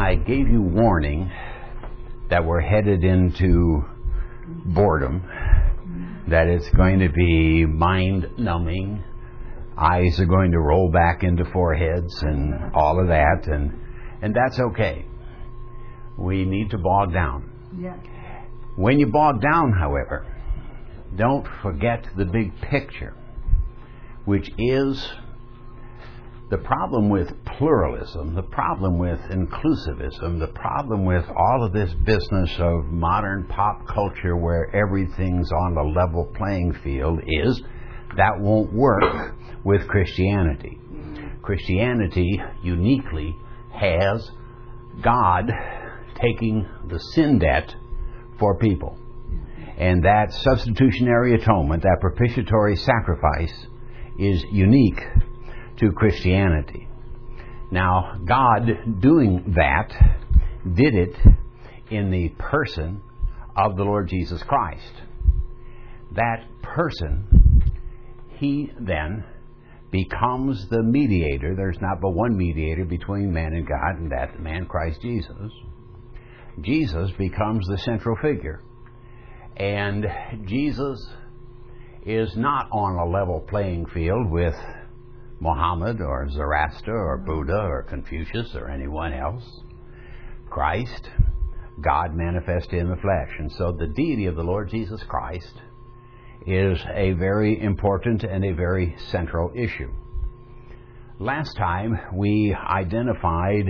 I gave you warning that we're headed into boredom, that it's going to be mind-numbing, eyes are going to roll back into foreheads and all of that, and that's okay. We need to bog down. Yeah. When you bog down, however, don't forget the big picture, which is the problem with pluralism, the problem with inclusivism, the problem with all of this business of modern pop culture where everything's on a level playing field is that won't work with Christianity. Christianity uniquely has God taking the sin debt for people. And that substitutionary atonement, that propitiatory sacrifice, is unique to Christianity. Now, God doing that did it in the person of the Lord Jesus Christ. That person, He then becomes the mediator. There's not but one mediator between man and God, and that man, Christ Jesus. Jesus becomes the central figure. And Jesus is not on a level playing field with Muhammad or Zoroaster or Buddha or Confucius or anyone else. Christ, God manifested in the flesh. And so the deity of the Lord Jesus Christ is a very important and a very central issue. Last time we identified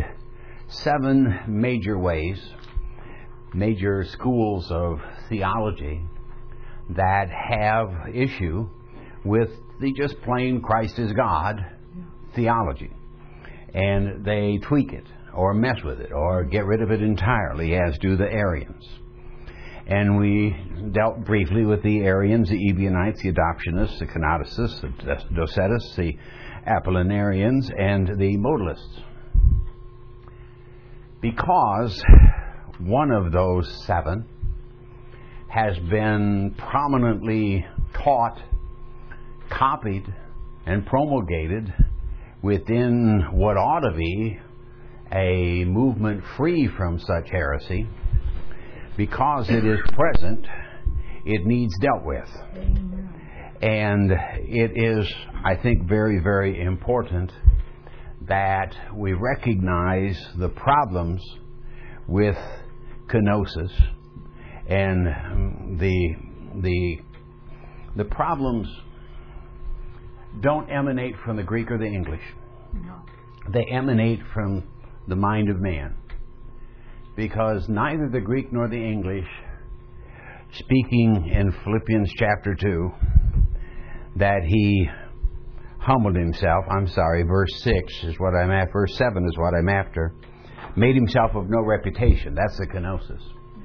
7 major ways, major schools of theology that have issue with the just plain Christ is God theology. And they tweak it or mess with it or get rid of it entirely, as do the Arians. And we dealt briefly with the Arians, the Ebionites, the Adoptionists, the Canonicists, the Docetists, the Apollinarians, and the Modalists. Because one of those 7 has been prominently taught, copied, and promulgated within what ought to be a movement free from such heresy. Because it is present, it needs dealt with. And it is, I think, very, very important that we recognize the problems with kenosis, and the problems don't emanate from the Greek or the English. No. They emanate from the mind of man. Because neither the Greek nor the English, speaking in Philippians chapter 2, that he humbled himself, verse 6 is what I'm at, verse 7 is what I'm after, made himself of no reputation. That's the kenosis.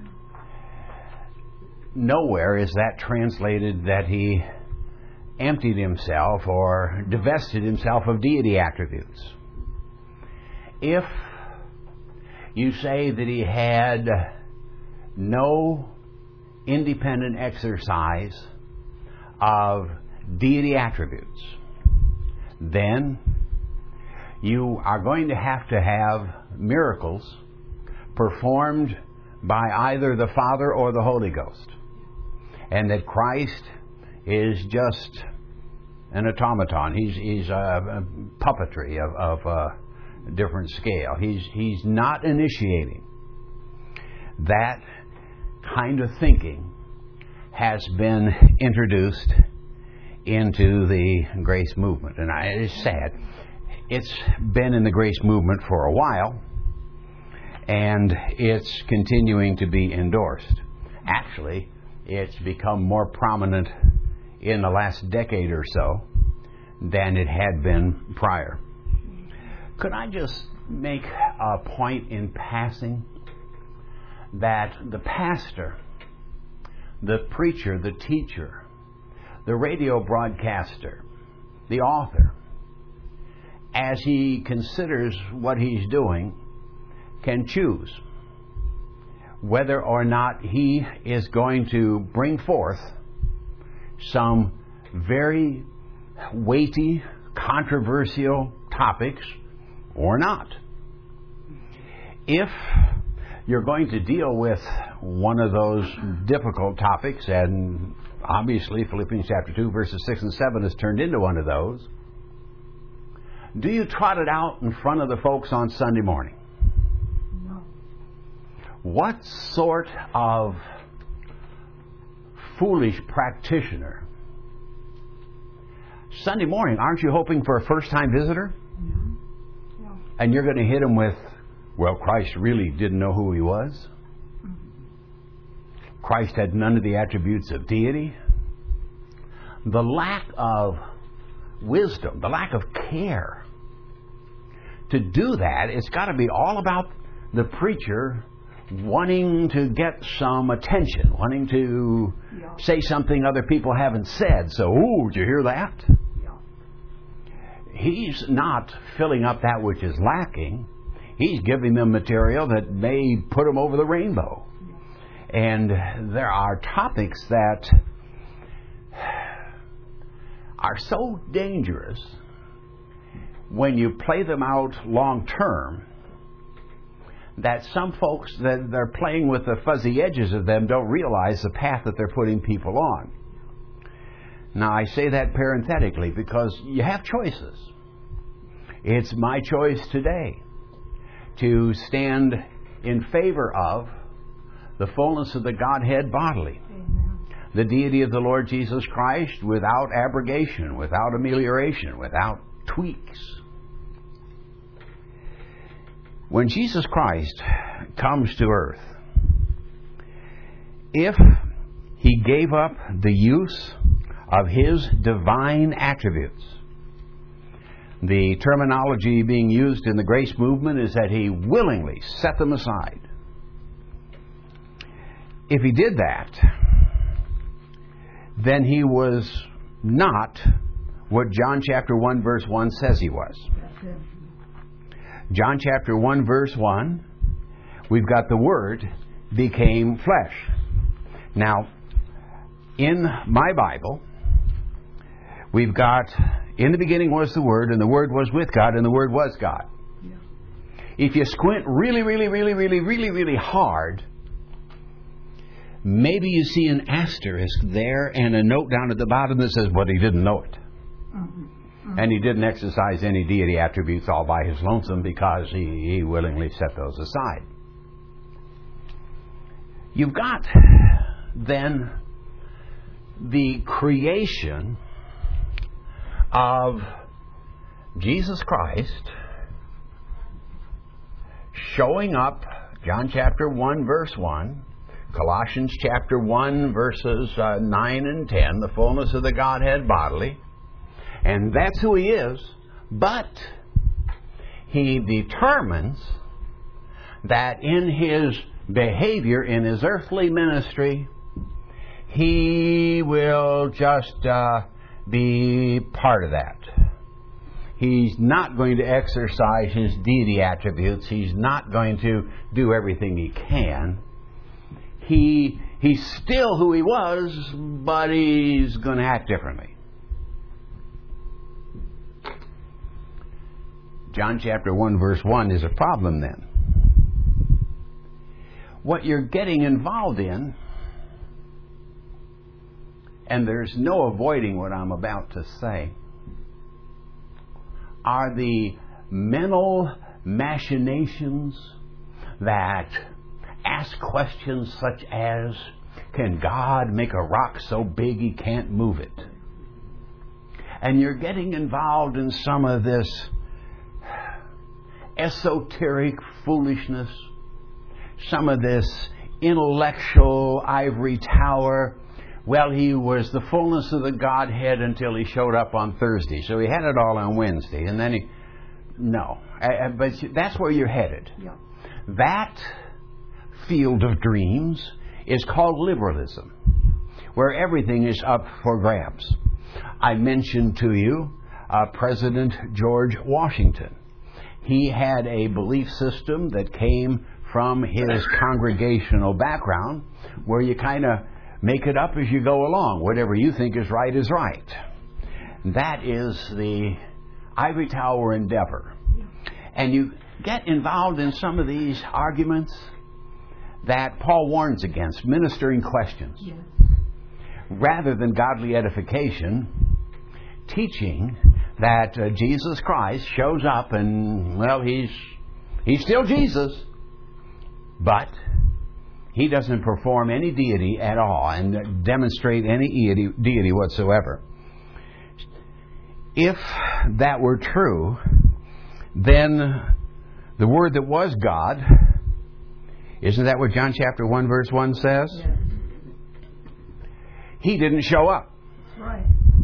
Nowhere is that translated that he emptied himself or divested himself of deity attributes. If you say that he had no independent exercise of deity attributes, then you are going to have miracles performed by either the Father or the Holy Ghost. And that Christ is just an automaton. He's a puppetry of a different scale. He's not initiating. That kind of thinking has been introduced into the grace movement. And it is sad. It's been in the grace movement for a while, and it's continuing to be endorsed. Actually, it's become more prominent in the last decade or so than it had been prior. Could I just make a point in passing that the pastor, the preacher, the teacher, the radio broadcaster, the author, as he considers what he's doing, can choose whether or not he is going to bring forth some very weighty, controversial topics or not. if you're going to deal with one of those difficult topics, and obviously Philippians chapter 2, verses 6 and 7 has turned into one of those, do you trot it out in front of the folks on Sunday morning? No. What sort of foolish practitioner? Sunday morning, aren't you hoping for a first-time visitor? No. No. And you're going to hit him with, well, Christ really didn't know who he was. Christ had none of the attributes of deity. The lack of wisdom, the lack of care. To do that, it's got to be all about the preacher wanting to get some attention, wanting to say something other people haven't said. So, ooh, did you hear that? Yeah. He's not filling up that which is lacking. He's giving them material that may put them over the rainbow. And there are topics that are so dangerous when you play them out long term that some folks that they're playing with the fuzzy edges of them don't realize the path that they're putting people on. Now, I say that parenthetically because you have choices. It's my choice today to stand in favor of the fullness of the Godhead bodily. Amen. The deity of the Lord Jesus Christ without abrogation, without amelioration, without tweaks. When Jesus Christ comes to earth, if He gave up the use of His divine attributes, the terminology being used in the grace movement is that He willingly set them aside. If He did that, then He was not what John chapter 1 verse 1 says He was. That's it. John chapter 1 verse 1, we've got the Word became flesh. Now, in my Bible, we've got, in the beginning was the Word, and the Word was with God, and the Word was God. Yeah. If you squint really hard, maybe you see an asterisk there and a note down at the bottom that says, but He didn't know it. Mm-hmm. And He didn't exercise any deity attributes all by His lonesome because He willingly set those aside. You've got then the creation of Jesus Christ showing up, John chapter 1 verse 1, Colossians chapter 1 verses 9 and 10, the fullness of the Godhead bodily. And that's who He is, but He determines that in His behavior, in His earthly ministry, He will just be part of that. He's not going to exercise His deity attributes. He's not going to do everything He can. He's still who He was, but He's going to act differently. John chapter 1 verse 1 is a problem then. What you're getting involved in, and there's no avoiding what I'm about to say, are the mental machinations that ask questions such as, can God make a rock so big He can't move it? And you're getting involved in some of this esoteric foolishness, some of this intellectual ivory tower. Well, He was the fullness of the Godhead until He showed up on Thursday. So He had it all on Wednesday. And then no. But that's where you're headed. Yeah. That field of dreams is called liberalism, where everything is up for grabs. I mentioned to you President George Washington. He had a belief system that came from his congregational background, where you kind of make it up as you go along. Whatever you think is right is right. That is the ivory tower endeavor. And you get involved in some of these arguments that Paul warns against, ministering questions. Yes. Rather than godly edification, teaching that Jesus Christ shows up and, well, he's still Jesus, but he doesn't perform any deity at all and demonstrate any deity whatsoever. If that were true, then the Word that was God, isn't that what John chapter 1 verse 1 says? Yes. He didn't show up. That's right.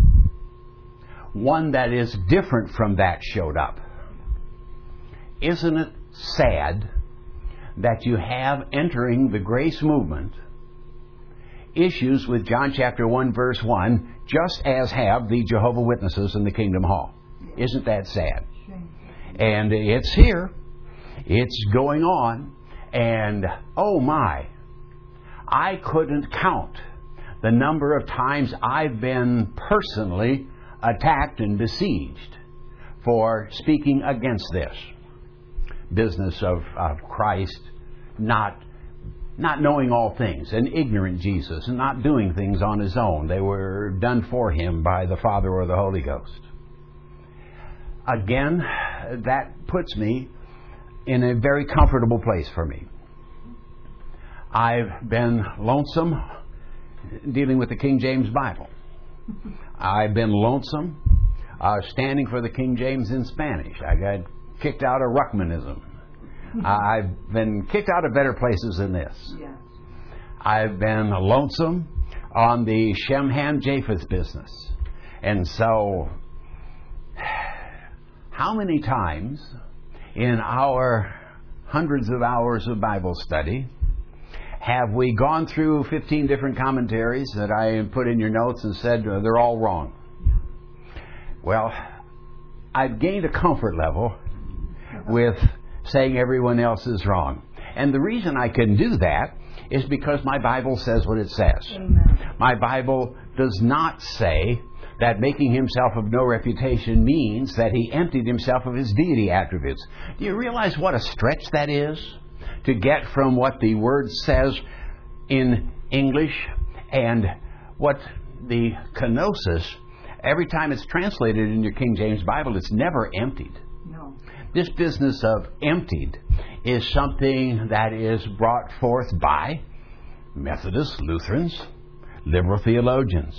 One that is different from that showed up. Isn't it sad that you have entering the grace movement issues with John chapter 1 verse 1 just as have the Jehovah Witnesses in the Kingdom Hall? Isn't that sad? Shame. And it's here. It's going on. And oh my, I couldn't count the number of times I've been personally attacked and besieged for speaking against this business of Christ not knowing all things, an ignorant Jesus, and not doing things on His own. They were done for Him by the Father or the Holy Ghost. Again, that puts me in a very comfortable place for me. I've been lonesome dealing with the King James Bible. I've been lonesome standing for the King James in Spanish. I got kicked out of Ruckmanism. I've been kicked out of better places than this. Yes. I've been lonesome on the Shem, Ham, Japheth business. And so, how many times in our hundreds of hours of Bible study have we gone through 15 different commentaries that I put in your notes and said they're all wrong? Well, I've gained a comfort level with saying everyone else is wrong. And the reason I can do that is because my Bible says what it says. Amen. My Bible does not say that making himself of no reputation means that he emptied himself of his deity attributes. Do you realize what a stretch that is? To get from what the Word says in English and what the kenosis, every time it's translated in your King James Bible, it's never emptied. No. This business of emptied is something that is brought forth by Methodists, Lutherans, liberal theologians.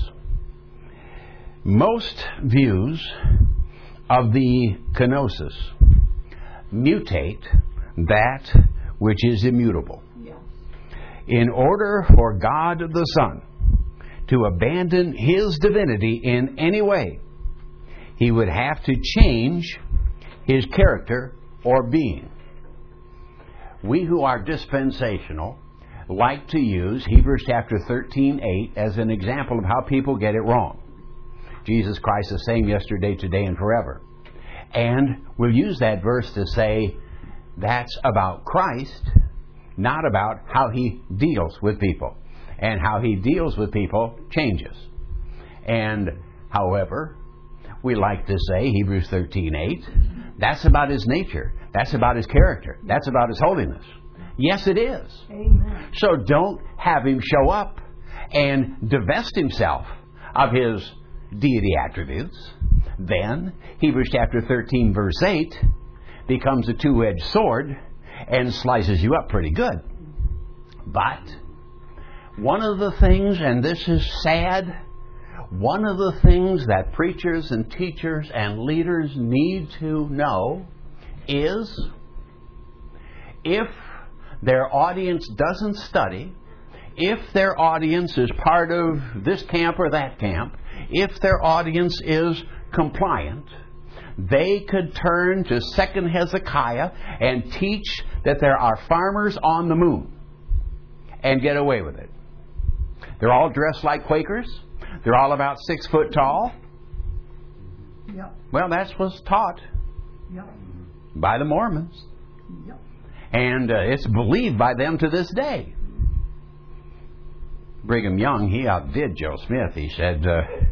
Most views of the kenosis mutate that which is immutable. Yes. In order for God the Son to abandon His divinity in any way, He would have to change His character or being. We who are dispensational like to use Hebrews chapter 13:8 as an example of how people get it wrong. Jesus Christ the same yesterday, today, and forever. And we'll use that verse to say that's about Christ, not about how He deals with people. And how He deals with people changes. And, however, we like to say, Hebrews 13:8, that's about His nature. That's about His character. That's about His holiness. Yes, it is. Amen. So don't have Him show up and divest Himself of His deity attributes. Then, Hebrews chapter 13, verse 8, becomes a two-edged sword and slices you up pretty good. But one of the things, and this is sad, one of the things that preachers and teachers and leaders need to know is if their audience doesn't study, if their audience is part of this camp or that camp, if their audience is compliant, they could turn to 2nd Hezekiah and teach that there are farmers on the moon and get away with it. They're all dressed like Quakers. They're all about 6 foot tall. Yep. Well, that's what's taught Yep. by the Mormons. Yep. And it's believed by them to this day. Brigham Young, he outdid Joe Smith. He said,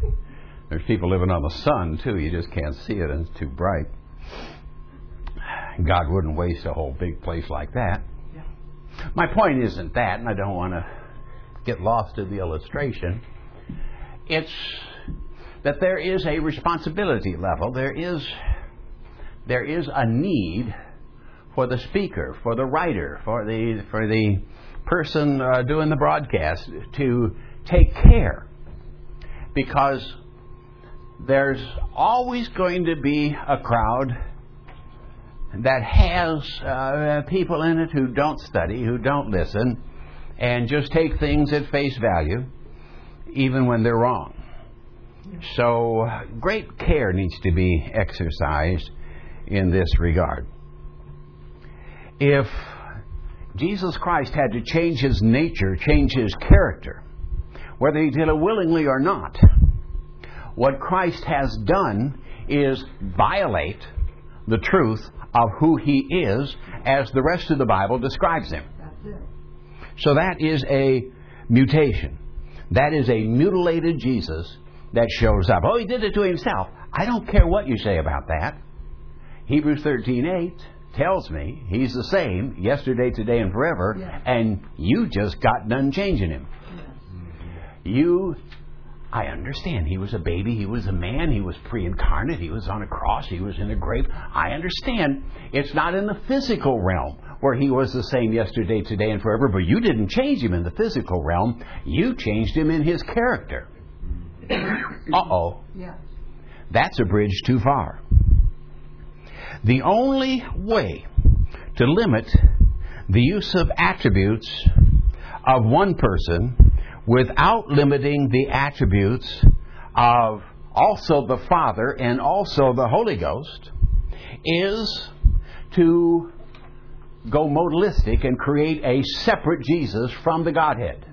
there's people living on the sun, too. You just can't see it, and it's too bright. God wouldn't waste a whole big place like that. Yeah. My point isn't that, and I don't want to get lost in the illustration. It's that there is a responsibility level. There is a need for the speaker, for the writer, for the person doing the broadcast to take care, because there's always going to be a crowd that has people in it who don't study, who don't listen, and just take things at face value, even when they're wrong. So great care needs to be exercised in this regard. If Jesus Christ had to change his nature, change his character, whether he did it willingly or not, what Christ has done is violate the truth of who he is as the rest of the Bible describes him. That's it. So that is a mutation. That is a mutilated Jesus that shows up. Oh, he did it to himself. I don't care what you say about that. Hebrews 13:8 tells me he's the same yesterday, today, and forever, Yes. and you just got done changing him. Yes. I understand. He was a baby. He was a man. He was pre-incarnate. He was on a cross. He was in a grave. I understand. It's not in the physical realm where he was the same yesterday, today, and forever, but you didn't change him in the physical realm. You changed him in his character. Uh-oh. Yes. That's a bridge too far. The only way to limit the use of attributes of one person without limiting the attributes of also the Father and also the Holy Ghost is to go modalistic and create a separate Jesus from the Godhead.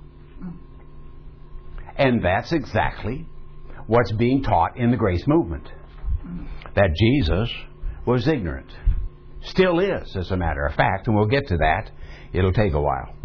And that's exactly what's being taught in the grace movement. That Jesus was ignorant. Still is, as a matter of fact, and we'll get to that. It'll take a while.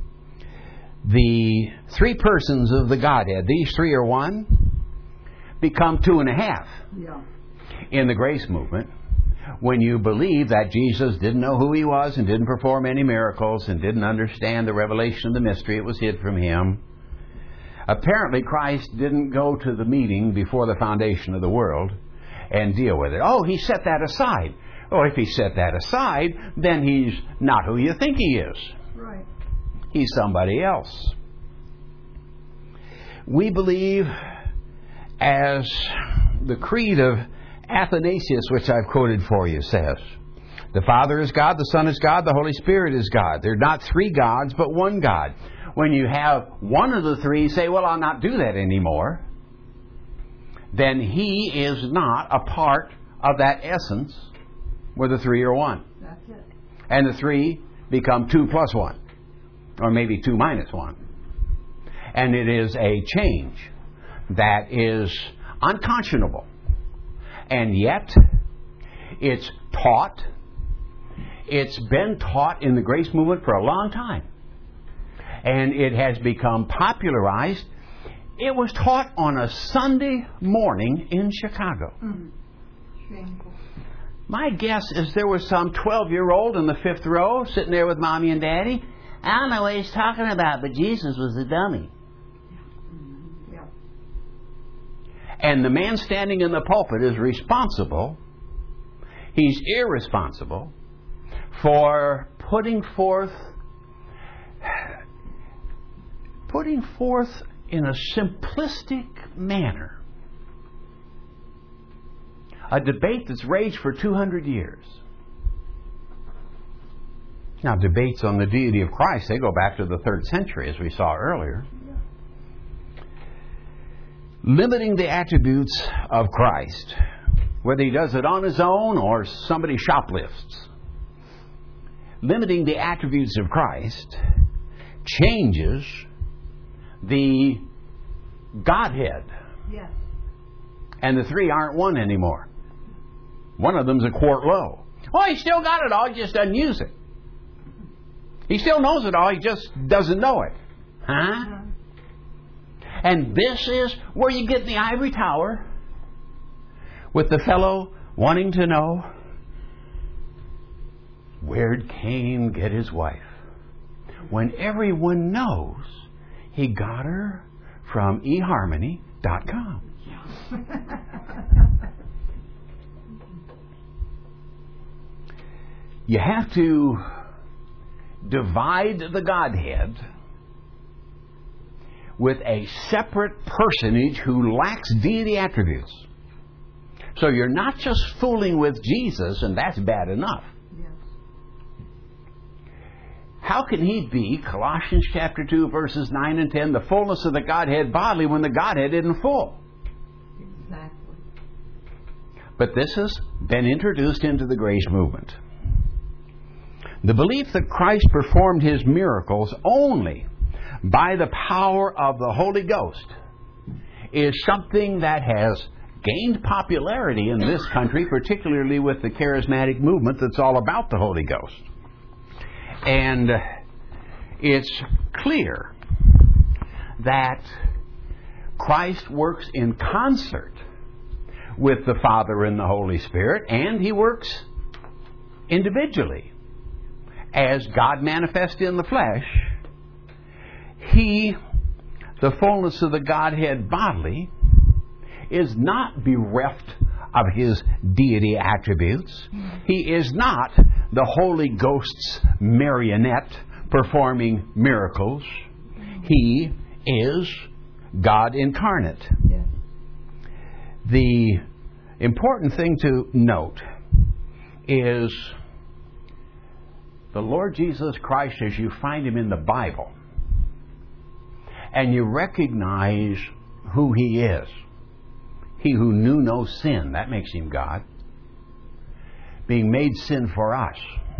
The three persons of the Godhead, these three are one, become two and a half Yeah. in the grace movement when you believe that Jesus didn't know who he was and didn't perform any miracles and didn't understand the revelation of the mystery. It was hid from him. Apparently, Christ didn't go to the meeting before the foundation of the world and deal with it. Oh, he set that aside. Oh, if he set that aside, then he's not who you think he is. Right. He's somebody else. We believe, as the creed of Athanasius, which I've quoted for you, says, the Father is God, the Son is God, the Holy Spirit is God. They're not three gods, but one God. When you have one of the three say, well, I'll not do that anymore, then he is not a part of that essence where the three are one. That's it. And the three become 2 plus 1, or maybe 2 minus 1. And it is a change that is unconscionable. And yet, it's taught. It's been taught in the grace movement for a long time. And it has become popularized. It was taught on a Sunday morning in Chicago. Mm-hmm. Shameful. My guess is there was some 12-year-old in the 5th row sitting there with Mommy and Daddy. I don't know what he's talking about, but Jesus was a dummy. Mm-hmm. Yeah. And the man standing in the pulpit is responsible. He's irresponsible for putting forth in a simplistic manner a debate that's raged for 200 years. Now, debates on the deity of Christ, they go back to the 3rd century, as we saw earlier. Limiting the attributes of Christ, whether he does it on his own or somebody shoplifts. Limiting the attributes of Christ changes the Godhead. Yes. And the three aren't one anymore. One of them's a quart low. Well, he still got it all, he just doesn't use it. He still knows it all, he just doesn't know it. Huh? And this is where you get in the ivory tower with the fellow wanting to know where'd Cain get his wife? When everyone knows he got her from eHarmony.com. You have to divide the Godhead with a separate personage who lacks deity attributes. So you're not just fooling with Jesus, and that's bad enough. Yes. How can he be, Colossians chapter 2, verses 9 and 10, the fullness of the Godhead bodily when the Godhead isn't full? Exactly. But this has been introduced into the grace movement. The belief that Christ performed his miracles only by the power of the Holy Ghost is something that has gained popularity in this country, particularly with the charismatic movement that's all about the Holy Ghost. And it's clear that Christ works in concert with the Father and the Holy Spirit, and he works individually. As God manifest in the flesh, he, the fullness of the Godhead bodily, is not bereft of his deity attributes. He is not the Holy Ghost's marionette performing miracles. He is God incarnate. Yes. The important thing to note is the Lord Jesus Christ, as you find him in the Bible, and you recognize who he is. He who knew no sin, that makes him God, being made sin for us.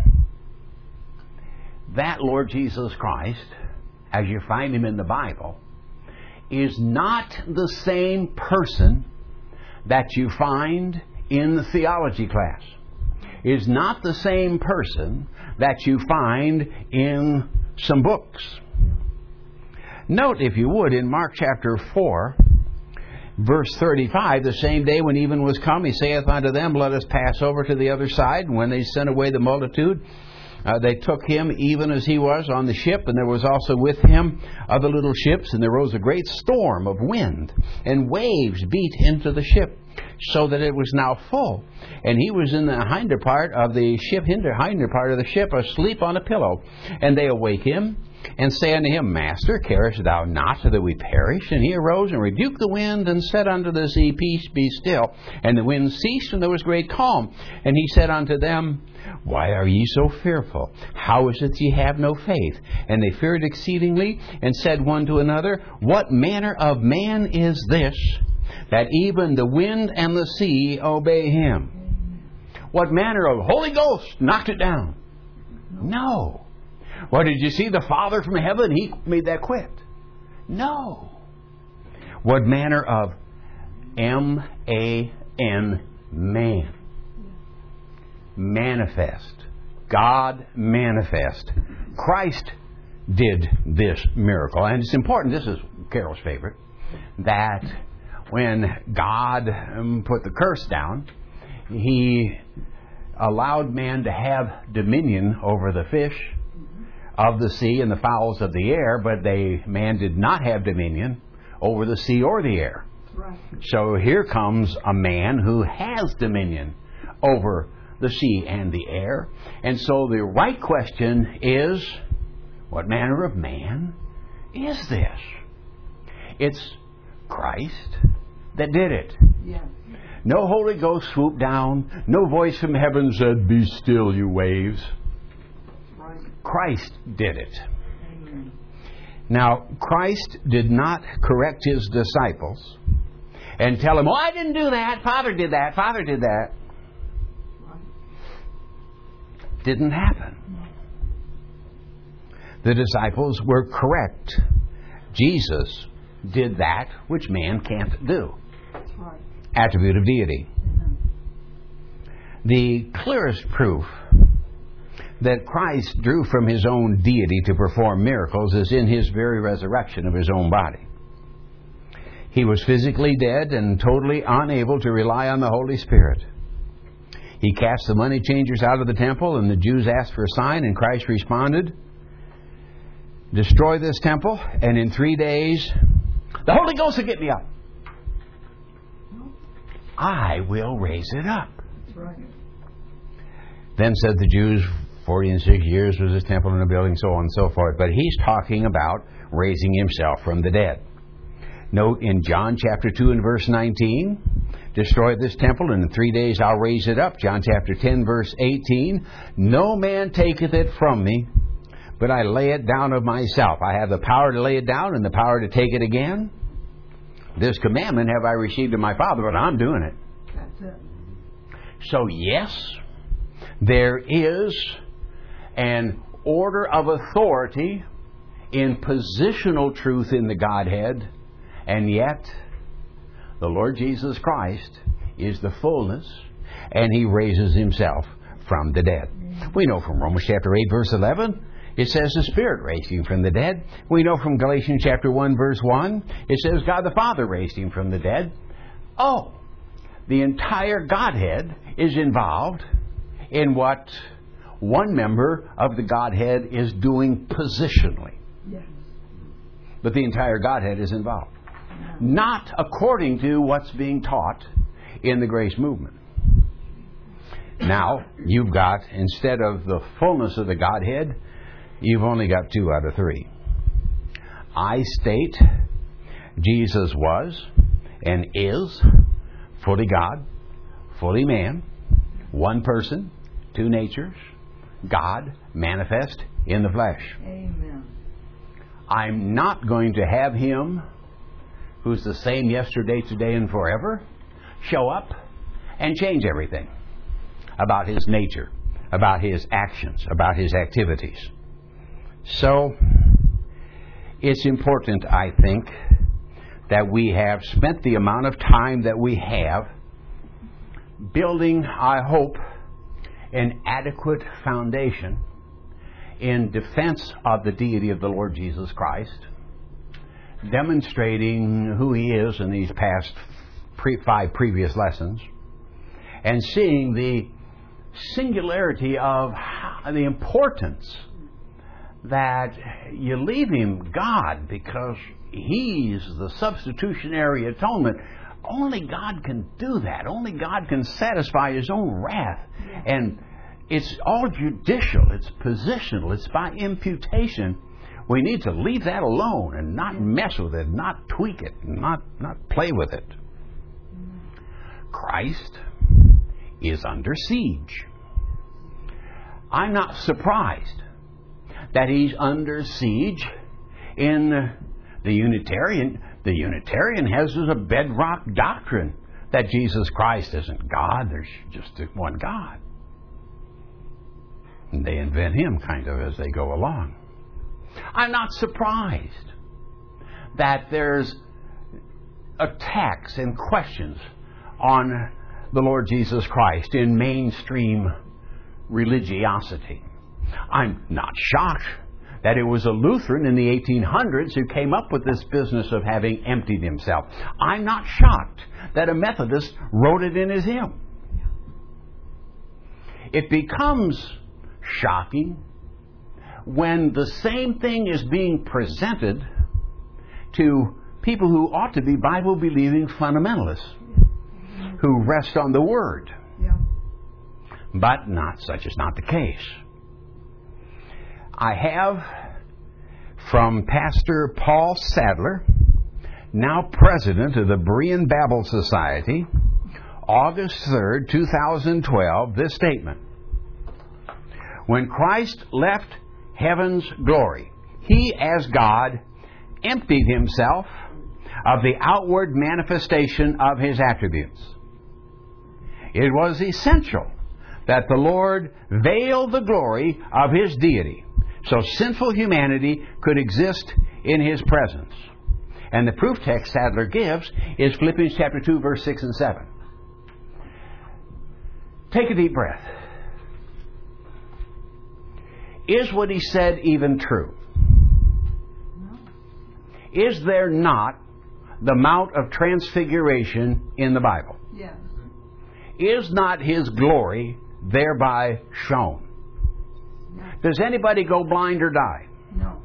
That Lord Jesus Christ, as you find him in the Bible, is not the same person that you find in the theology class. Is not the same person that you find in some books. Note, if you would, in Mark chapter 4, verse 35, the same day when even was come, he saith unto them, let us pass over to the other side. And when they sent away the multitude, they took him even as he was on the ship, and there was also with him other little ships, and there rose a great storm of wind, and waves beat into the ship, so that it was now full. And he was in the hinder part of the ship, hinder part of the ship, asleep on a pillow. And they awake him, and say unto him, Master, carest thou not that we perish? And he arose and rebuked the wind, and said unto the sea, Peace, be still. And the wind ceased, and there was great calm. And he said unto them, Why are ye so fearful? How is it ye have no faith? And they feared exceedingly, and said one to another, What manner of man is this, that even the wind and the sea obey him? What manner of Holy Ghost knocked it down? No. What, did you see the Father from heaven? He made that quit. No. What manner of M-A-N, man? Manifest. God manifest. Christ did this miracle. And it's important, this is Carol's favorite, that when God put the curse down, he allowed man to have dominion over the fish of the sea and the fowls of the air, but man did not have dominion over the sea or the air. Right. So here comes a man who has dominion over the sea and the air. And so the right question is, what manner of man is this? It's Christ that did it. Yes. No Holy Ghost swooped down. No voice from heaven said, Be still, you waves. Right. Christ did it. Amen. Now, Christ did not correct his disciples and tell them, Oh, I didn't do that. Father did that. Father did that. Right. Didn't happen. The disciples were correct. Jesus did that which man can't do. That's right. Attribute of deity. Amen. The clearest proof that Christ drew from his own deity to perform miracles is in his very resurrection of his own body. He was physically dead and totally unable to rely on the Holy Spirit. He cast the money changers out of the temple, and the Jews asked for a sign, and Christ responded, destroy this temple, and in 3 days, the Holy Ghost will get me up. I will raise it up. That's right. Then said the Jews, 40 and 6 years was this temple in a building, so on and so forth. But he's talking about raising himself from the dead. Note in John chapter 2 and verse 19, destroy this temple, and in 3 days I'll raise it up. John chapter 10 verse 18, no man taketh it from me, but I lay it down of myself. I have the power to lay it down and the power to take it again. This commandment have I received of my Father, but I'm doing it. That's it. So yes, there is an order of authority in positional truth in the Godhead, and yet the Lord Jesus Christ is the fullness, and He raises Himself from the dead. We know from Romans chapter 8 verse 11, it says the Spirit raised Him from the dead. We know from Galatians chapter 1 verse 1, it says God the Father raised Him from the dead. Oh, the entire Godhead is involved in what one member of the Godhead is doing positionally. Yes. But the entire Godhead is involved. Not according to what's being taught in the grace movement. Now, you've got, instead of the fullness of the Godhead, you've only got 2 out of 3. I state Jesus was and is fully God, fully man, one person, 2 natures, God manifest in the flesh. Amen. I'm not going to have Him, who's the same yesterday, today, and forever, show up and change everything about His nature, about His actions, about His activities. So, it's important, I think, that we have spent the amount of time that we have building, I hope, an adequate foundation in defense of the deity of the Lord Jesus Christ, demonstrating who He is in these past 5 previous lessons, and seeing the singularity of the importance that you leave Him God because He's the substitutionary atonement. Only God can do that. Only God can satisfy His own wrath. And it's all judicial. It's positional. It's by imputation. We need to leave that alone and not mess with it, not tweak it, not play with it. Christ is under siege. I'm not surprised that He's under siege in the Unitarian. The Unitarian has as a bedrock doctrine that Jesus Christ isn't God. There's just one God. And they invent Him kind of as they go along. I'm not surprised that there's attacks and questions on the Lord Jesus Christ in mainstream religiosity. I'm not shocked that it was a Lutheran in the 1800s who came up with this business of having emptied himself. I'm not shocked that a Methodist wrote it in his hymn. It becomes shocking when the same thing is being presented to people who ought to be Bible-believing fundamentalists who rest on the Word. Yeah. But such is not the case. I have from Pastor Paul Sadler, now president of the Berean Babel Society, August 3rd, 2012, this statement. When Christ left heaven's glory, He, as God, emptied Himself of the outward manifestation of His attributes. It was essential that the Lord veil the glory of His deity so sinful humanity could exist in His presence. And the proof text Sadler gives is Philippians chapter 2, verse 6 and 7. Take a deep breath. Is what he said even true? Is there not the Mount of Transfiguration in the Bible? Yes. is not His glory thereby shown? Does anybody go blind or die? No.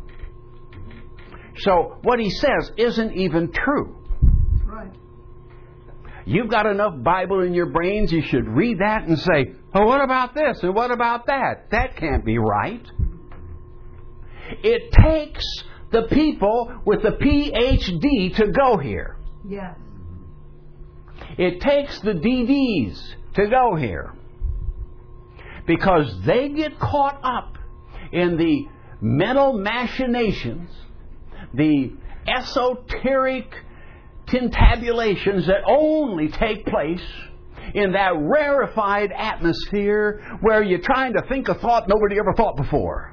So what He says isn't even true. That's right. You've got enough Bible in your brains, you should read that and say, oh, what about this and what about that? That can't be right. It takes the people with the PhD to go here. Yes. It takes the DDs to go here. Because they get caught up in the mental machinations, the esoteric tintabulations that only take place in that rarefied atmosphere where you're trying to think a thought nobody ever thought before.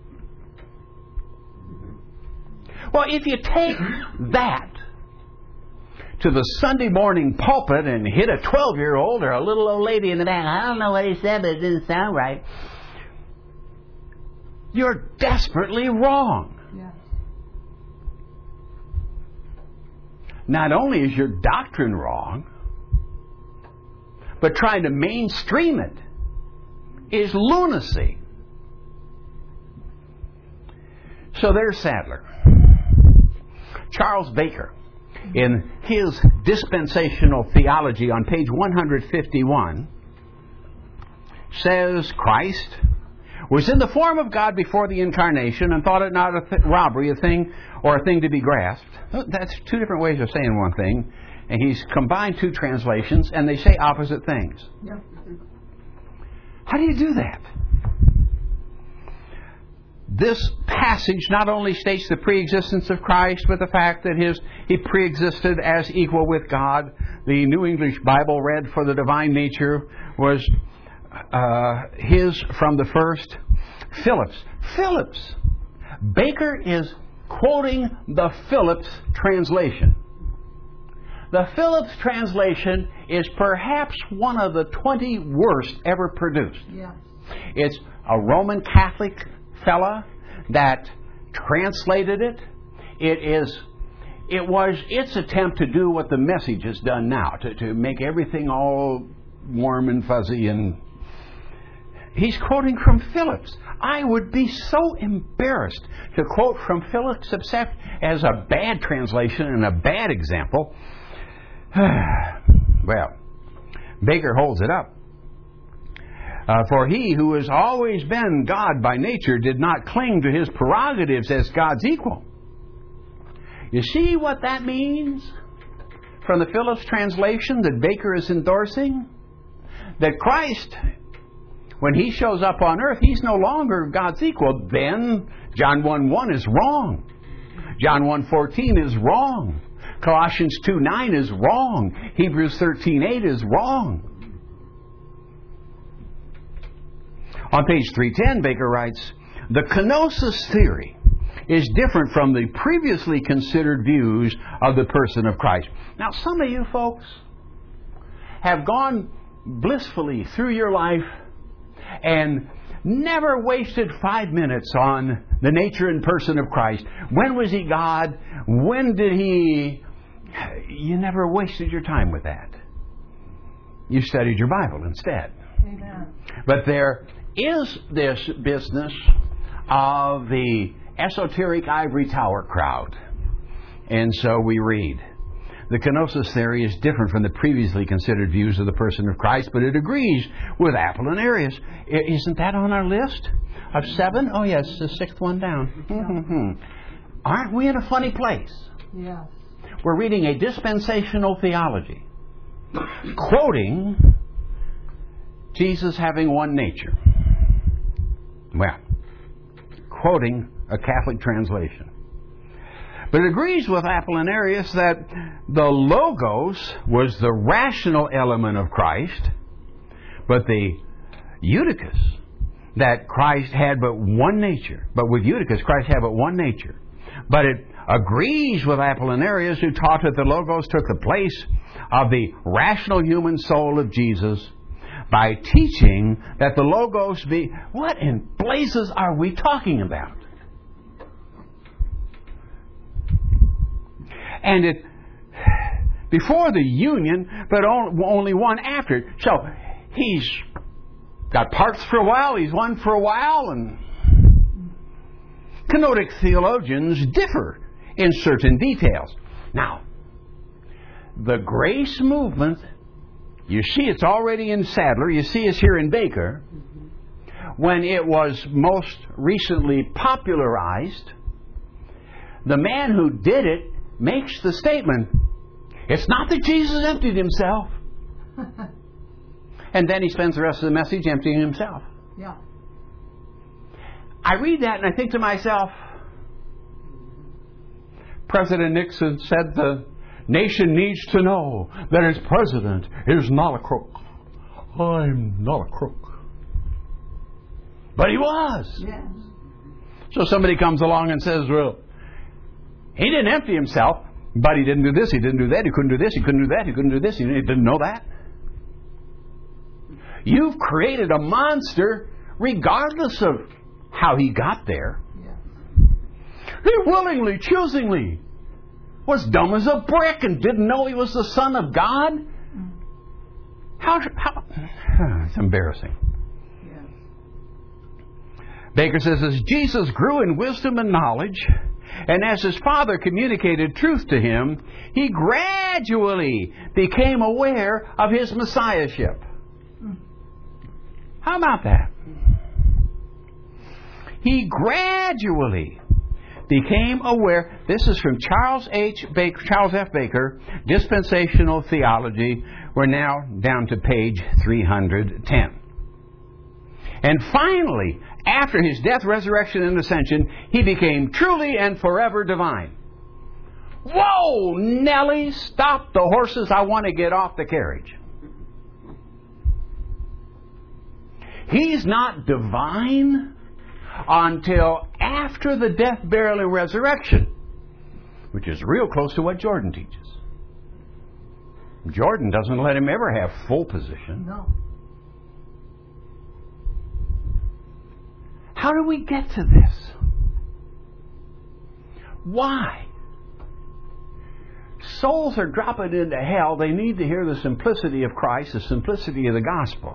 Well, if you take that to the Sunday morning pulpit and hit a 12-year-old or a little old lady in the back, I don't know what he said, but it didn't sound right, you're desperately wrong. Yes. Not only is your doctrine wrong, but trying to mainstream it is lunacy. So there's Sadler. Charles Baker, in his Dispensational Theology on page 151, says Christ was in the form of God before the incarnation and thought it not a robbery, a thing to be grasped. That's two different ways of saying one thing. And he's combined two translations, and they say opposite things. Yep. How do you do that? This passage not only states the preexistence of Christ, but the fact that He preexisted as equal with God. The New English Bible read for the divine nature was His from the first. Phillips. Baker is quoting the Phillips translation. The Phillips translation is perhaps one of the 20 worst ever produced. Yes. It's a Roman Catholic fella that translated it. It was its attempt to do what the Message has done now, to make everything all warm and fuzzy. And he's quoting from Phillips. I would be so embarrassed to quote from Phillips except as a bad translation and a bad example. Well, Baker holds it up. For He who has always been God by nature did not cling to His prerogatives as God's equal. You see what that means from the Phillips translation that Baker is endorsing? That Christ, when He shows up on earth, He's no longer God's equal. Then John 1:1 is wrong. John 1:14 is wrong. Colossians 2:9 is wrong. Hebrews 13:8 is wrong. On page 310, Baker writes, the kenosis theory is different from the previously considered views of the person of Christ. Now, some of you folks have gone blissfully through your life and never wasted 5 minutes on the nature and person of Christ. When was He God? When did He... You never wasted your time with that. You studied your Bible instead. Amen. But there is this business of the esoteric ivory tower crowd. And so we read, the kenosis theory is different from the previously considered views of the person of Christ, but it agrees with Apollinarius. Isn't that on our list of 7? Oh, yes, the 6th one down. Aren't we in a funny place? Yes. We're reading a dispensational theology, quoting Jesus having one nature. Well, quoting a Catholic translation. But it agrees with Apollinarius that the Logos was the rational element of Christ, but the Eutychus, that Christ had but one nature. But with Eutychus, Christ had but one nature. But it agrees with Apollinarius, who taught that the Logos took the place of the rational human soul of Jesus by teaching that the Logos be... What in blazes are we talking about? And before the union, but only one after it. So he's got parts for a while, he's one for a while, and kenotic theologians differ in certain details. Now, the grace movement, you see it's already in Sadler, you see it's here in Baker. When it was most recently popularized, the man who did it makes the statement, it's not that Jesus emptied himself. And then he spends the rest of the message emptying himself. Yeah. I read that and I think to myself, President Nixon said the nation needs to know that its president is not a crook. I'm not a crook. But he was. Yes. So somebody comes along and says, well, he didn't empty himself, but he didn't do this, he didn't do that, he couldn't do this, he couldn't do that, he couldn't do this, he didn't know that. You've created a monster regardless of how he got there. Yes. He willingly, choosingly was dumb as a brick and didn't know he was the Son of God. How it's embarrassing. Yes. Baker says, as Jesus grew in wisdom and knowledge, and as his Father communicated truth to him, he gradually became aware of his Messiahship. How about that? He gradually became aware. This is from Charles F. Baker, Dispensational Theology. We're now down to page 310. And finally, after his death, resurrection, and ascension, he became truly and forever divine. Whoa, Nellie, stop the horses. I want to get off the carriage. He's not divine until after the death, burial, and resurrection, which is real close to what Jordan teaches. Jordan doesn't let him ever have full position. No. How do we get to this? Why? Souls are dropping into hell. They need to hear the simplicity of Christ, the simplicity of the gospel.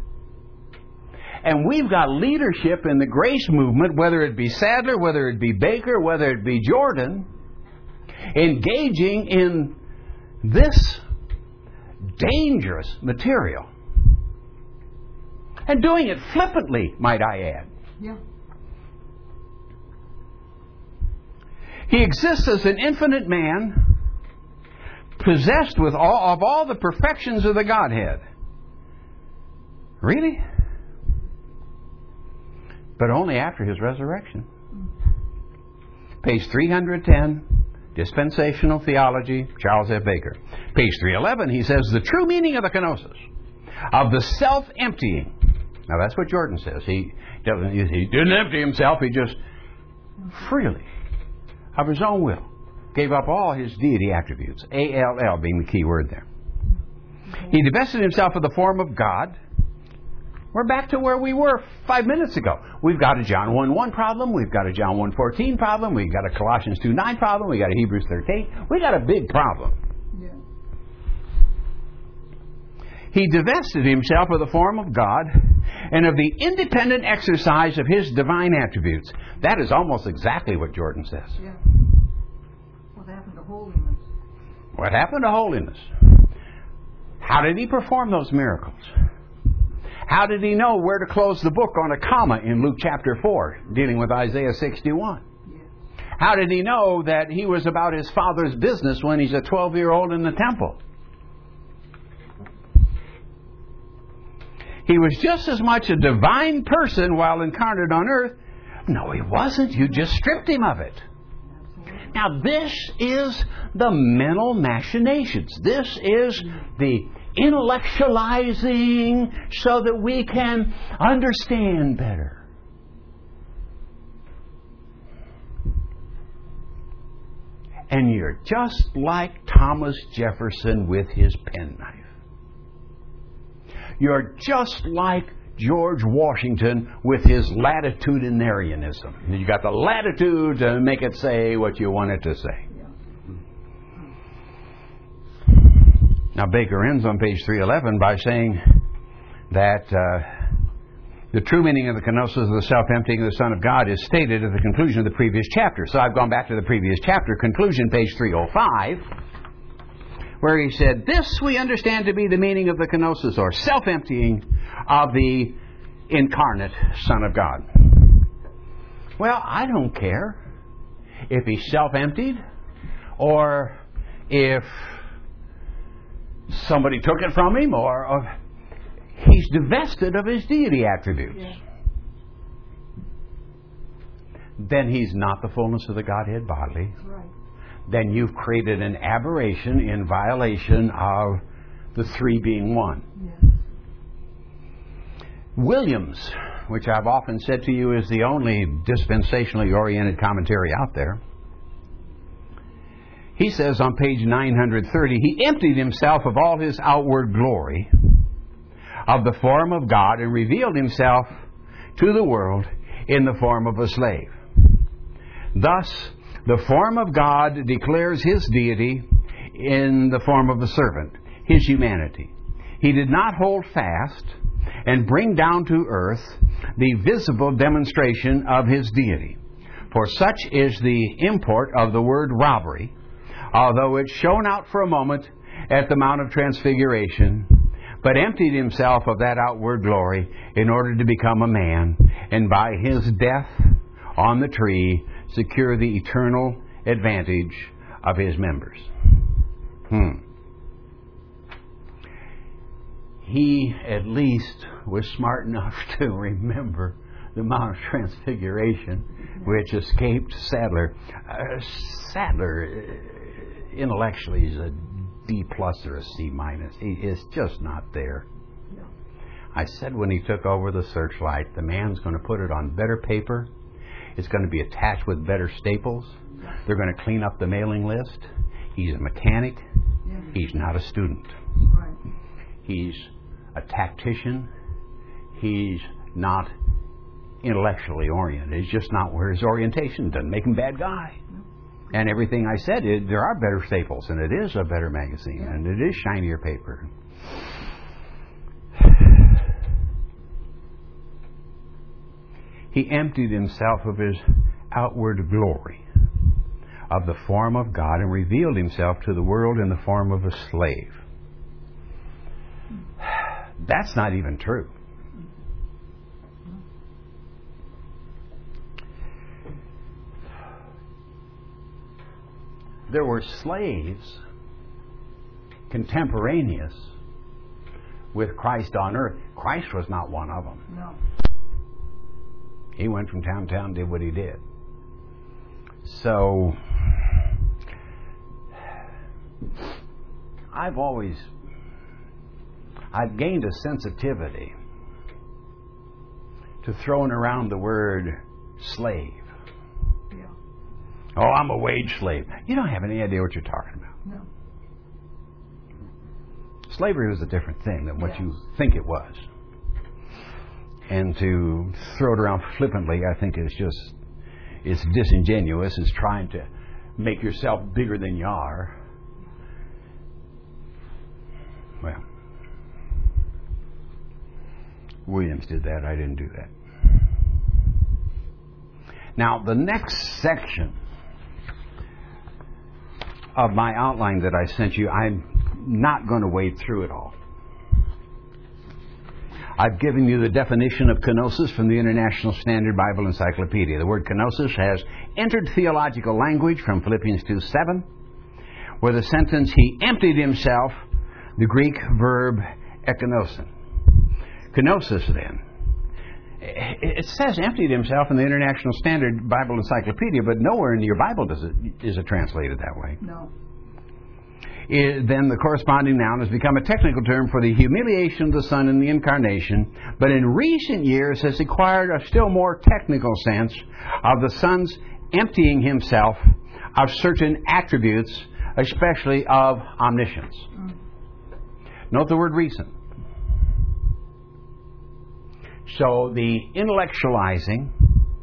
And we've got leadership in the grace movement, whether it be Sadler, whether it be Baker, whether it be Jordan, engaging in this dangerous material. And doing it flippantly, might I add. Yeah. He exists as an infinite man, possessed with all the perfections of the Godhead. Really? But only after his resurrection. Page 310, Dispensational Theology, Charles F. Baker. Page 311, he says, the true meaning of the kenosis, of the self-emptying. Now that's what Jordan says. He didn't empty himself, he just freely, of his own will, gave up all his deity attributes. A-L-L being the key word there. He divested himself of the form of God. We're back to where we were 5 minutes ago. We've got a John 1:1 problem. We've got a John 1:14 problem. We've got a Colossians 2:9 problem. We've got a Hebrews 13. We've got a big problem. Yeah. He divested himself of the form of God and of the independent exercise of his divine attributes. That is almost exactly what Jordan says. Yeah. What happened to holiness? What happened to holiness? How did he perform those miracles? How did he know where to close the book on a comma in Luke chapter 4, dealing with Isaiah 61? Yes. How did he know that he was about his father's business when he's a 12-year-old in the temple? He was just as much a divine person while incarnate on earth. No, he wasn't. You just stripped him of it. Absolutely. Now, this is the mental machinations. This is the intellectualizing so that we can understand better. And you're just like Thomas Jefferson with his penknife. You're just like George Washington with his latitudinarianism. You got the latitude to make it say what you want it to say. Yeah. Now, Baker ends on page 311 by saying that the true meaning of the kenosis of the self-emptying of the Son of God is stated at the conclusion of the previous chapter. So I've gone back to the previous chapter, conclusion, page 305, where he said, this we understand to be the meaning of the kenosis, or self-emptying of the incarnate Son of God. Well, I don't care if he's self-emptied or if somebody took it from him, or he's divested of his deity attributes. Yeah. Then he's not the fullness of the Godhead bodily. Right. Then you've created an aberration in violation of the three being one. Yes. Williams, which I've often said to you is the only dispensationally oriented commentary out there, he says on page 930, he emptied himself of all his outward glory of the form of God and revealed himself to the world in the form of a slave. Thus, the form of God declares his deity in the form of a servant, his humanity. He did not hold fast and bring down to earth the visible demonstration of his deity. For such is the import of the word robbery, although it shone out for a moment at the Mount of Transfiguration, but emptied himself of that outward glory in order to become a man, and by his death on the tree secure the eternal advantage of his members. He at least was smart enough to remember the Mount of Transfiguration, which escaped Sadler. Sadler, intellectually, is a D plus or a C minus. He is just not there. No. I said when he took over the Searchlight, the man's going to put it on better paper. It's going to be attached with better staples. They're going to clean up the mailing list. He's a mechanic. Yeah. He's not a student. Right. He's a tactician. He's not intellectually oriented. He's just not where his orientation doesn't make him a bad guy. And everything I said, there are better staples, and it is a better magazine, and it is shinier paper. He emptied himself of his outward glory of the form of God and revealed himself to the world in the form of a slave. That's not even true. There were slaves contemporaneous with Christ on earth. Christ was not one of them. No. He went from town to town, did what he did. So, I've gained a sensitivity to throwing around the word slave. Yeah. Oh, I'm a wage slave. You don't have any idea what you're talking about. No. Slavery was a different thing than what Yes. you think it was. And to throw it around flippantly, I think it's disingenuous. It's trying to make yourself bigger than you are. Well, Williams did that. I didn't do that. Now, the next section of my outline that I sent you, I'm not going to wade through it all. I've given you the definition of kenosis from the International Standard Bible Encyclopedia. The word kenosis has entered theological language from Philippians 2:7, where the sentence, he emptied himself, the Greek verb ekenosin. Kenosis, then. It says emptied himself in the International Standard Bible Encyclopedia, but nowhere in your Bible is it translated that way. No. Then the corresponding noun has become a technical term for the humiliation of the Son in the Incarnation, but in recent years has acquired a still more technical sense of the Son's emptying himself of certain attributes, especially of omniscience. Note the word recent. So the intellectualizing,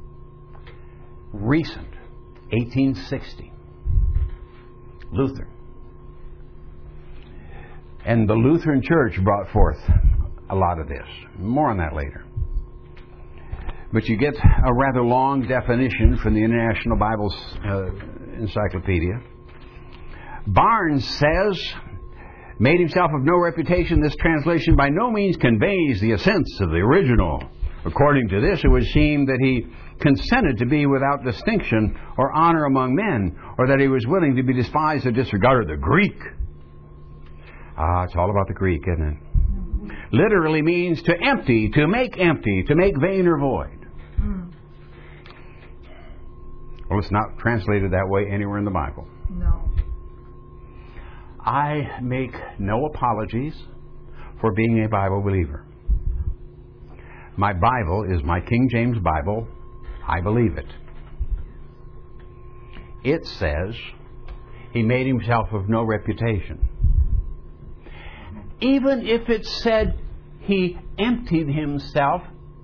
recent, 1860, Luther. And the Lutheran Church brought forth a lot of this. More on that later. But you get a rather long definition from the International Bible Encyclopedia. Barnes says, made himself of no reputation. This translation by no means conveys the essence of the original. According to this, it would seem that he consented to be without distinction or honor among men, or that he was willing to be despised or disregarded. The Greek. It's all about the Greek, isn't it? Literally means to empty, to make vain or void. Well, it's not translated that way anywhere in the Bible. No. I make no apologies for being a Bible believer. My Bible is my King James Bible. I believe it. It says he made himself of no reputation. Even if it said he emptied himself,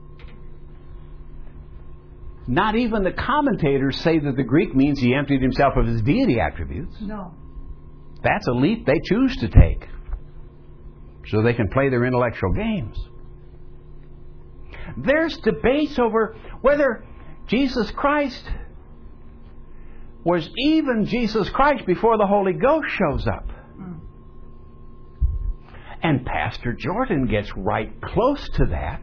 not even the commentators say that the Greek means he emptied himself of his deity attributes. No. That's a leap they choose to take so they can play their intellectual games. There's debates over whether Jesus Christ was even Jesus Christ before the Holy Ghost shows up. And Pastor Jordan gets right close to that.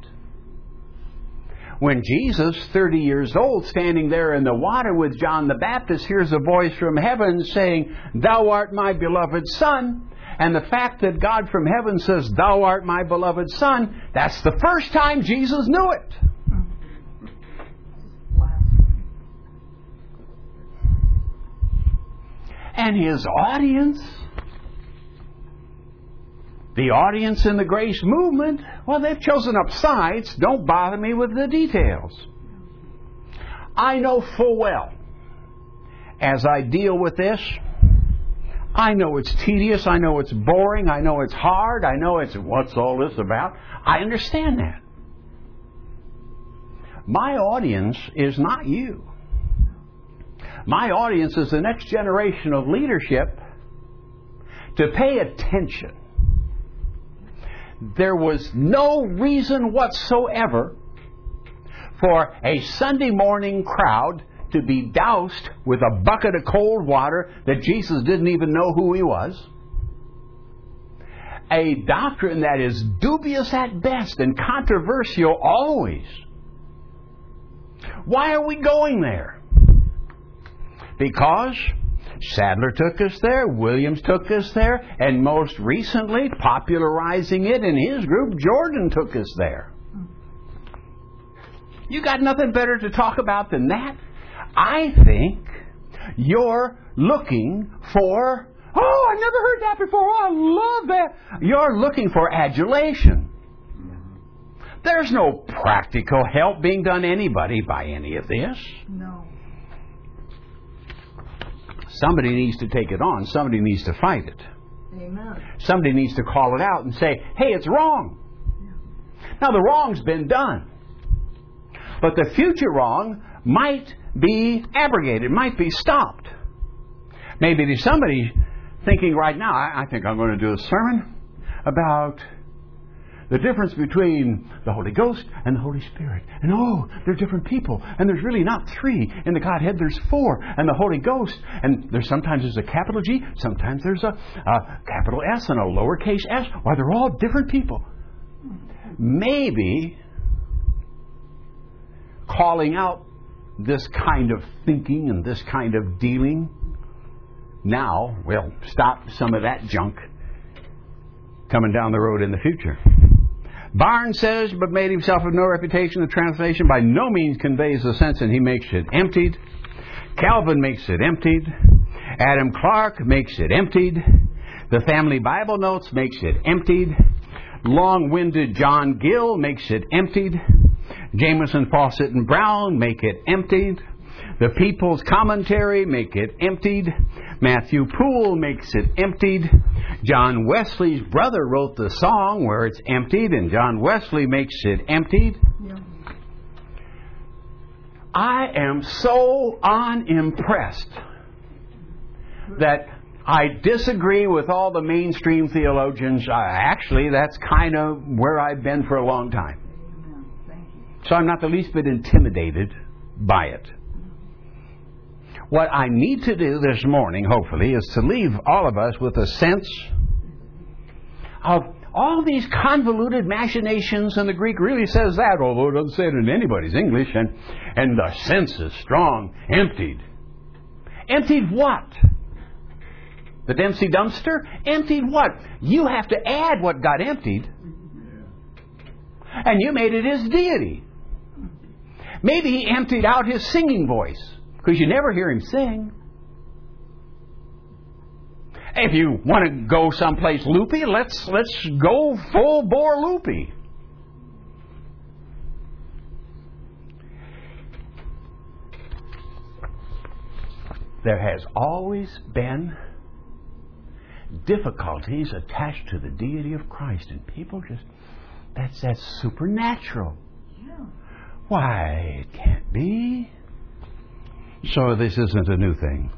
When Jesus, 30 years old, standing there in the water with John the Baptist, hears a voice from heaven saying, "Thou art my beloved Son." And the fact that God from heaven says, "Thou art my beloved Son," that's the first time Jesus knew it. And his audience, the audience in the Grace Movement, well, they've chosen up sides. Don't bother me with the details. I know full well, as I deal with this, I know it's tedious, I know it's boring, I know it's hard, I know it's, what's all this about? I understand that. My audience is not you. My audience is the next generation of leadership to pay attention. There was no reason whatsoever for a Sunday morning crowd to be doused with a bucket of cold water that Jesus didn't even know who he was. A doctrine that is dubious at best and controversial always. Why are we going there? Because Sadler took us there, Williams took us there, and most recently, popularizing it in his group, Jordan took us there. You got nothing better to talk about than that? I think you're looking for, oh, I never heard that before, oh, I love that. You're looking for adulation. There's no practical help being done anybody by any of this. No. Somebody needs to take it on. Somebody needs to fight it. Amen. Somebody needs to call it out and say, hey, it's wrong. Yeah. Now, the wrong's been done. But the future wrong might be abrogated, might be stopped. Maybe there's somebody thinking right now, I think I'm going to do a sermon about the difference between the Holy Ghost and the Holy Spirit. And they're different people. And there's really not three. In the Godhead, there's four. And the Holy Ghost, and sometimes there's a capital G, sometimes there's a capital S and a lowercase s. Why, they're all different people. Maybe calling out this kind of thinking and this kind of dealing now will stop some of that junk coming down the road in the future. Barnes says, but made himself of no reputation. The translation by no means conveys the sense, and he makes it emptied. Calvin makes it emptied. Adam Clark makes it emptied. The Family Bible Notes makes it emptied. Long-winded John Gill makes it emptied. Jameson, Fawcett, and Brown make it emptied. The People's Commentary make it emptied. Matthew Poole makes it emptied. John Wesley's brother wrote the song where it's emptied, and John Wesley makes it emptied. Yeah. I am so unimpressed that I disagree with all the mainstream theologians. Actually, that's kind of where I've been for a long time. Amen. Thank you. So I'm not the least bit intimidated by it. What I need to do this morning, hopefully, is to leave all of us with a sense of all these convoluted machinations, and the Greek really says that, although it doesn't say it in anybody's English, and the sense is strong, emptied. Emptied what? The Dempsey dumpster? Emptied what? You have to add what got emptied. And you made it his deity. Maybe he emptied out his singing voice, because you never hear him sing. If you want to go someplace loopy, let's go full bore loopy. There has always been difficulties attached to the deity of Christ, and people just, that's supernatural. Yeah. Why, it can't be. So this isn't a new thing.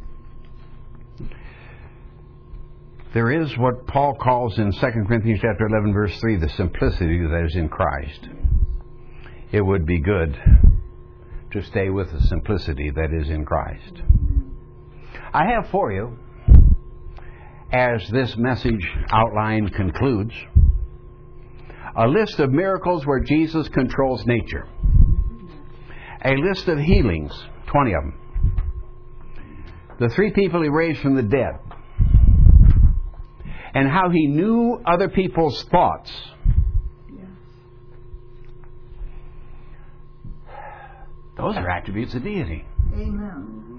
There is what Paul calls in 2 Corinthians chapter 11, verse 3, the simplicity that is in Christ. It would be good to stay with the simplicity that is in Christ. I have for you, as this message outline concludes, a list of miracles where Jesus controls nature. A list of healings, 20 of them. The 3 people he raised from the dead. And how he knew other people's thoughts. Yes. Those are attributes of deity. Amen.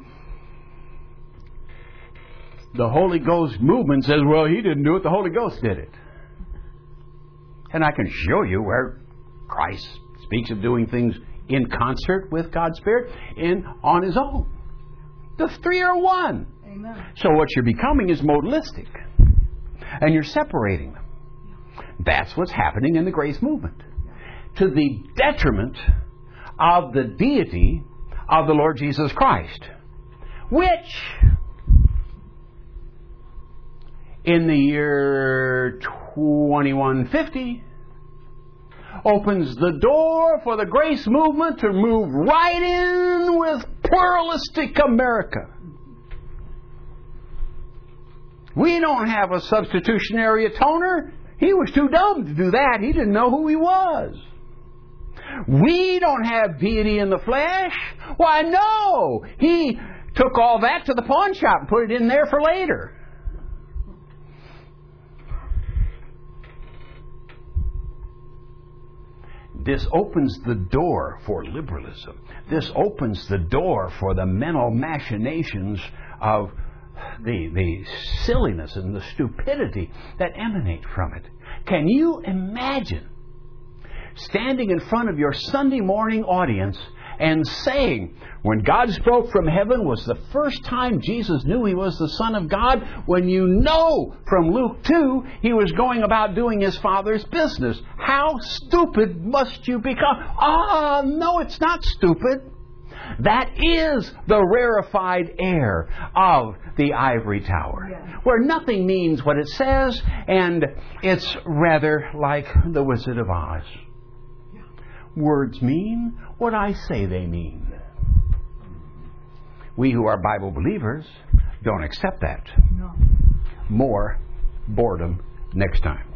The Holy Ghost movement says, well, he didn't do it, the Holy Ghost did it. And I can show you where Christ speaks of doing things in concert with God's Spirit on his own. The 3 are one. Amen. So what you're becoming is modalistic. And you're separating them. That's what's happening in the grace movement. To the detriment of the deity of the Lord Jesus Christ. Which, in the year 2150, opens the door for the grace movement to move right in with pluralistic America. We don't have a substitutionary atoner. He was too dumb to do that. He didn't know who he was. We don't have deity in the flesh. Why, no. He took all that to the pawn shop and put it in there for later. This opens the door for liberalism. This opens the door for the mental machinations of the silliness and the stupidity that emanate from it. Can you imagine standing in front of your Sunday morning audience and saying, when God spoke from heaven was the first time Jesus knew he was the Son of God, when you know from Luke 2 he was going about doing his Father's business? How stupid must you become? No, it's not stupid. That is the rarefied air of the ivory tower, where nothing means what it says, and it's rather like the Wizard of Oz. Words mean what I say they mean. We who are Bible believers don't accept that. No. More boredom next time.